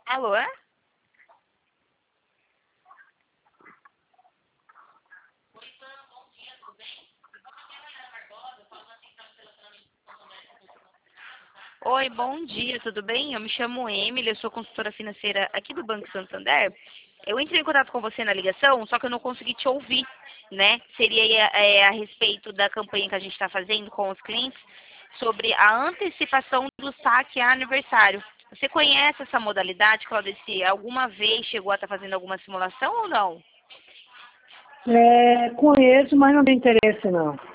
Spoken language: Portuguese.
Alô? Oi, bom dia, tudo bem? Eu me chamo Emily, eu sou consultora financeira aqui do Banco Santander. Eu entrei em contato com você na ligação, só que eu não consegui te ouvir, né? Seria a respeito da campanha que a gente está fazendo com os clientes sobre a antecipação do saque a aniversário. Você conhece essa modalidade, Claudeci? Alguma vez chegou a estar fazendo alguma simulação ou não? Conheço, mas não tem interesse não.